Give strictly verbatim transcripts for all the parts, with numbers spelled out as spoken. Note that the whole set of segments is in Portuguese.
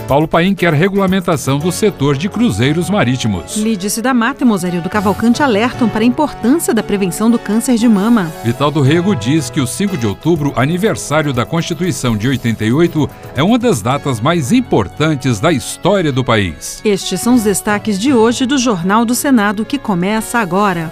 Paulo Paim quer regulamentação do setor de cruzeiros marítimos. Lídice da Mata e Mosarildo Cavalcante alertam para a importância da prevenção do câncer de mama. Vital do Rego diz que o cinco de outubro, aniversário da Constituição de oitenta e oito, é uma das datas mais importantes da história do país. Estes são os destaques de hoje do Jornal do Senado, que começa agora.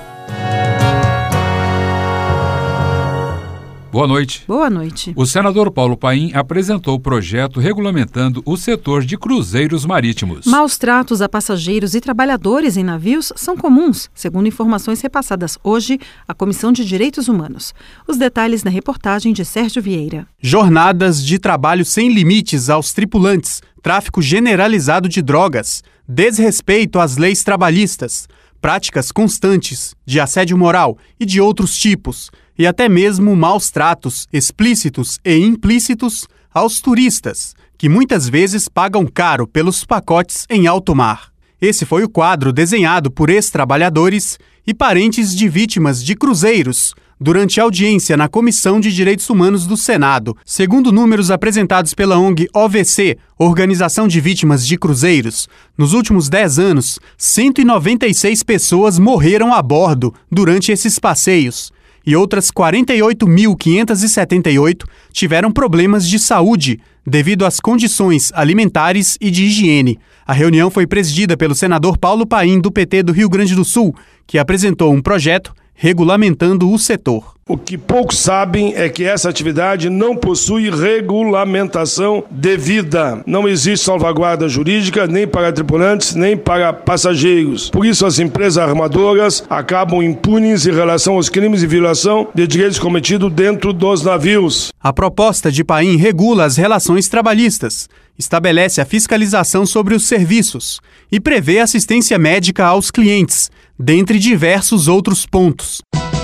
Boa noite. Boa noite. O senador Paulo Paim apresentou o projeto regulamentando o setor de cruzeiros marítimos. Maus tratos a passageiros e trabalhadores em navios são comuns, segundo informações repassadas hoje à Comissão de Direitos Humanos. Os detalhes na reportagem de Sérgio Vieira. Jornadas de trabalho sem limites aos tripulantes, tráfico generalizado de drogas, desrespeito às leis trabalhistas, práticas constantes de assédio moral e de outros tipos, e até mesmo maus tratos explícitos e implícitos aos turistas, que muitas vezes pagam caro pelos pacotes em alto mar. Esse foi o quadro desenhado por ex-trabalhadores e parentes de vítimas de cruzeiros durante a audiência na Comissão de Direitos Humanos do Senado. Segundo números apresentados pela O N G O V C, Organização de Vítimas de Cruzeiros, nos últimos dez anos, cento e noventa e seis pessoas morreram a bordo durante esses passeios, e outras quarenta e oito mil quinhentas e setenta e oito tiveram problemas de saúde devido às condições alimentares e de higiene. A reunião foi presidida pelo senador Paulo Paim, do P T do Rio Grande do Sul, que apresentou um projeto regulamentando o setor. O que poucos sabem é que essa atividade não possui regulamentação devida. Não existe salvaguarda jurídica nem para tripulantes, nem para passageiros. Por isso, as empresas armadoras acabam impunes em relação aos crimes de violação de direitos cometidos dentro dos navios. A proposta de Paim regula as relações trabalhistas, estabelece a fiscalização sobre os serviços e prevê assistência médica aos clientes, dentre diversos outros pontos.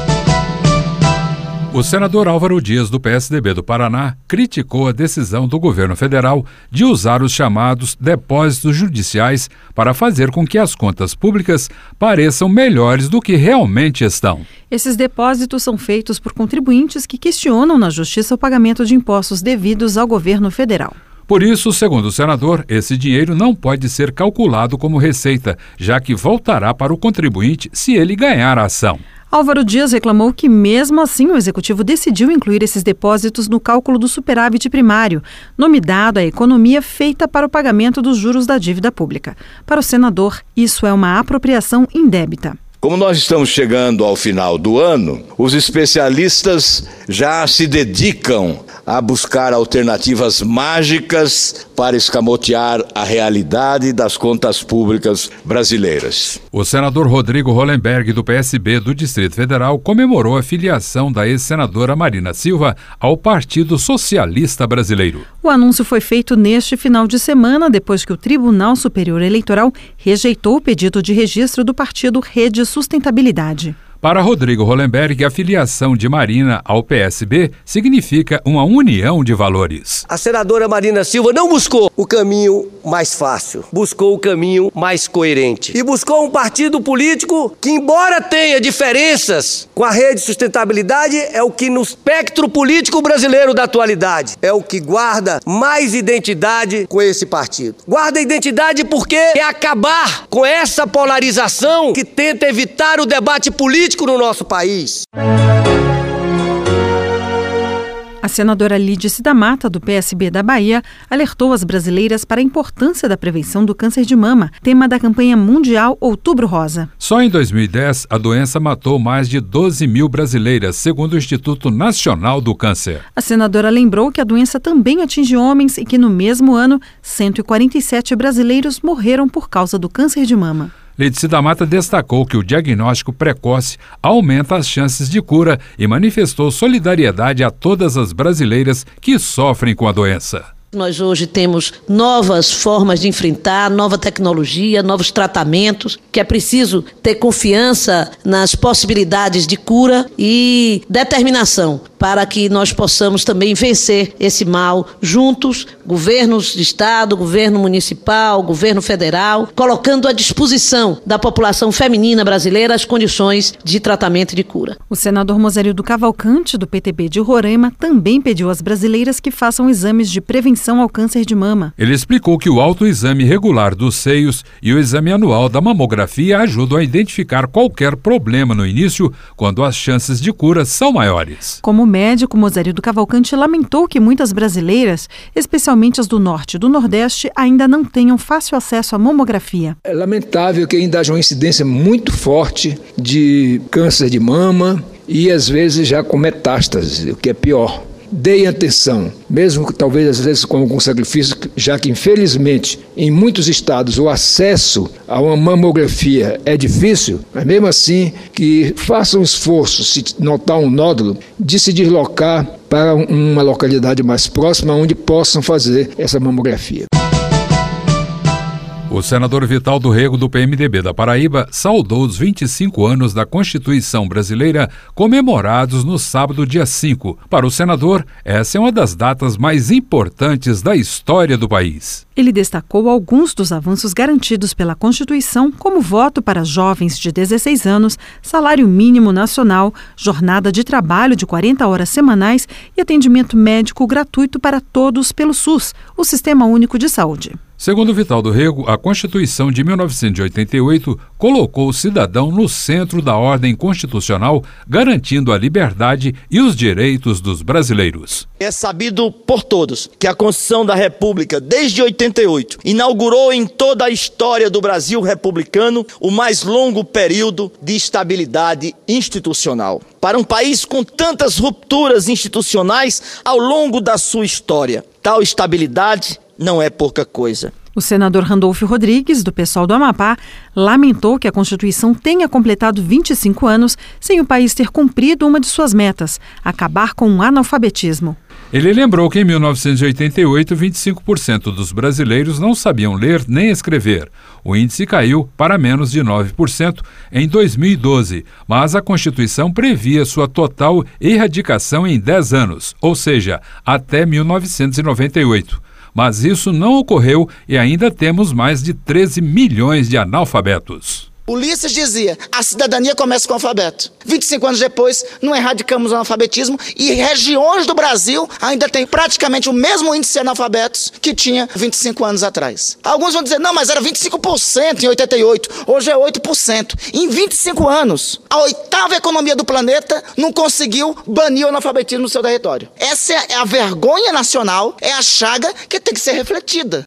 O senador Álvaro Dias, do P S D B do Paraná, criticou a decisão do governo federal de usar os chamados depósitos judiciais para fazer com que as contas públicas pareçam melhores do que realmente estão. Esses depósitos são feitos por contribuintes que questionam na Justiça o pagamento de impostos devidos ao governo federal. Por isso, segundo o senador, esse dinheiro não pode ser calculado como receita, já que voltará para o contribuinte se ele ganhar a ação. Álvaro Dias reclamou que, mesmo assim, o Executivo decidiu incluir esses depósitos no cálculo do superávit primário, nome dado à economia feita para o pagamento dos juros da dívida pública. Para o senador, isso é uma apropriação indébita. Como nós estamos chegando ao final do ano, os especialistas já se dedicam a buscar alternativas mágicas para escamotear a realidade das contas públicas brasileiras. O senador Rodrigo Hollenberg, do P S B do Distrito Federal, comemorou a filiação da ex-senadora Marina Silva ao Partido Socialista Brasileiro. O anúncio foi feito neste final de semana, depois que o Tribunal Superior Eleitoral rejeitou o pedido de registro do partido Rede Sustentabilidade. Para Rodrigo Hollenberg, a filiação de Marina ao P S B significa uma união de valores. A senadora Marina Silva não buscou o caminho mais fácil, buscou o caminho mais coerente. E buscou um partido político que, embora tenha diferenças com a Rede Sustentabilidade, é o que no espectro político brasileiro da atualidade é o que guarda mais identidade com esse partido. Guarda identidade porque é acabar com essa polarização que tenta evitar o debate político no nosso país. A senadora Lídice da Mata, do P S B da Bahia, alertou as brasileiras para a importância da prevenção do câncer de mama, tema da campanha mundial Outubro Rosa. Só em dois mil e dez, a doença matou mais de doze mil brasileiras, segundo o Instituto Nacional do Câncer. A senadora lembrou que a doença também atinge homens e que, no mesmo ano, cento e quarenta e sete brasileiros morreram por causa do câncer de mama. Lídice da Mata destacou que o diagnóstico precoce aumenta as chances de cura e manifestou solidariedade a todas as brasileiras que sofrem com a doença. Nós hoje temos novas formas de enfrentar, nova tecnologia, novos tratamentos, que é preciso ter confiança nas possibilidades de cura e determinação para que nós possamos também vencer esse mal juntos, governos de estado, governo municipal, governo federal, colocando à disposição da população feminina brasileira as condições de tratamento e de cura. O senador Mozarildo Cavalcante, do P T B de Roraima, também pediu às brasileiras que façam exames de prevenção ao câncer de mama. Ele explicou que o autoexame regular dos seios e o exame anual da mamografia ajudam a identificar qualquer problema no início, quando as chances de cura são maiores. Como médico, Mozarildo Cavalcante lamentou que muitas brasileiras, especialmente as do Norte e do Nordeste, ainda não tenham fácil acesso à mamografia. É lamentável que ainda haja uma incidência muito forte de câncer de mama e às vezes já com metástase, o que é pior. Deem atenção, mesmo que talvez às vezes com algum sacrifício, já que infelizmente em muitos estados o acesso a uma mamografia é difícil, mas mesmo assim que façam um esforço, se notar um nódulo, de se deslocar para uma localidade mais próxima onde possam fazer essa mamografia. O senador Vital do Rego, do P M D B da Paraíba, saudou os vinte e cinco anos da Constituição Brasileira, comemorados no sábado, dia cinco. Para o senador, essa é uma das datas mais importantes da história do país. Ele destacou alguns dos avanços garantidos pela Constituição, como voto para jovens de dezesseis anos, salário mínimo nacional, jornada de trabalho de quarenta horas semanais e atendimento médico gratuito para todos pelo SUS, o Sistema Único de Saúde. Segundo Vital do Rego, a Constituição de mil novecentos e oitenta e oito colocou o cidadão no centro da ordem constitucional, garantindo a liberdade e os direitos dos brasileiros. É sabido por todos que a Constituição da República, desde oitenta e oito, inaugurou em toda a história do Brasil republicano o mais longo período de estabilidade institucional. Para um país com tantas rupturas institucionais ao longo da sua história, tal estabilidade não é pouca coisa. O senador Randolfo Rodrigues, do PSOL do Amapá, lamentou que a Constituição tenha completado vinte e cinco anos sem o país ter cumprido uma de suas metas, acabar com o analfabetismo. Ele lembrou que em mil novecentos e oitenta e oito, vinte e cinco por cento dos brasileiros não sabiam ler nem escrever. O índice caiu para menos de nove por cento em dois mil e doze, mas a Constituição previa sua total erradicação em dez anos, ou seja, até mil novecentos e noventa e oito. Mas isso não ocorreu e ainda temos mais de treze milhões de analfabetos. Ulisses dizia, a cidadania começa com o alfabeto. vinte e cinco anos depois, não erradicamos o analfabetismo e regiões do Brasil ainda têm praticamente o mesmo índice de analfabetos que tinha vinte e cinco anos atrás. Alguns vão dizer, não, mas era vinte e cinco por cento em oitenta e oito, hoje é oito por cento. Em vinte e cinco anos, a oitava economia do planeta não conseguiu banir o analfabetismo no seu território. Essa é a vergonha nacional, é a chaga que tem que ser refletida.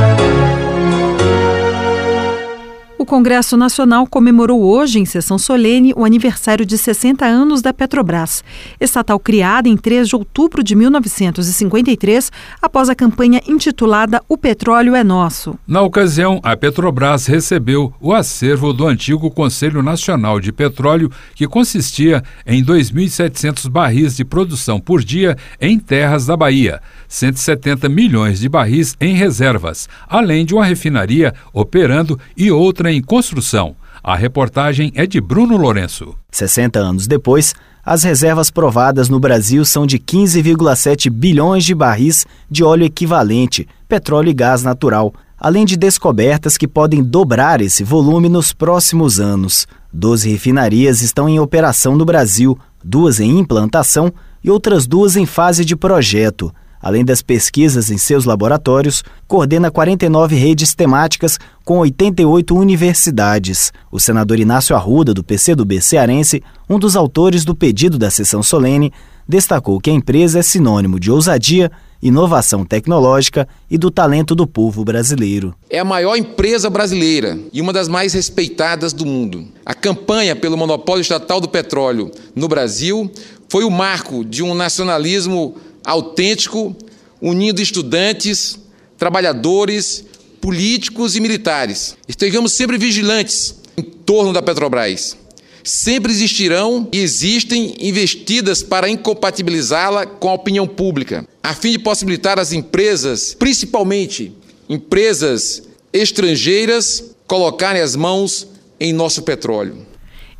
O Congresso Nacional comemorou hoje, em sessão solene, o aniversário de sessenta anos da Petrobras, estatal criada em três de outubro de mil novecentos e cinquenta e três, após a campanha intitulada O Petróleo é Nosso. Na ocasião, a Petrobras recebeu o acervo do antigo Conselho Nacional de Petróleo, que consistia em dois mil e setecentos barris de produção por dia em terras da Bahia, cento e setenta milhões de barris em reservas, além de uma refinaria operando e outra em construção. A reportagem é de Bruno Lourenço. sessenta anos depois, as reservas provadas no Brasil são de quinze vírgula sete bilhões de barris de óleo equivalente, petróleo e gás natural, além de descobertas que podem dobrar esse volume nos próximos anos. doze refinarias estão em operação no Brasil, duas em implantação e outras duas em fase de projeto. Além das pesquisas em seus laboratórios, coordena quarenta e nove redes temáticas com oitenta e oito universidades. O senador Inácio Arruda, do P C do B cearense, um dos autores do pedido da sessão solene, destacou que a empresa é sinônimo de ousadia, inovação tecnológica e do talento do povo brasileiro. É a maior empresa brasileira e uma das mais respeitadas do mundo. A campanha pelo monopólio estatal do petróleo no Brasil foi o marco de um nacionalismo autêntico, unindo estudantes, trabalhadores, políticos e militares. Estejamos sempre vigilantes em torno da Petrobras. Sempre existirão e existem investidas para incompatibilizá-la com a opinião pública, a fim de possibilitar às empresas, principalmente empresas estrangeiras, colocarem as mãos em nosso petróleo.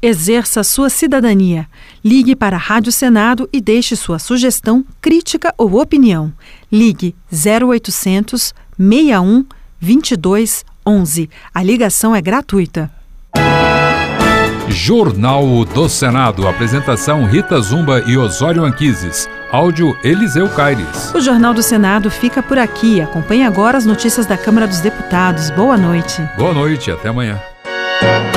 Exerça sua cidadania. Ligue para a Rádio Senado e deixe sua sugestão, crítica ou opinião. Ligue zero oitocentos, seis um, vinte e dois, onze. A ligação é gratuita. Jornal do Senado. Apresentação Rita Zumba e Osório Anquises. Áudio Eliseu Caires. O Jornal do Senado fica por aqui. Acompanhe agora as notícias da Câmara dos Deputados. Boa noite. Boa noite, até amanhã.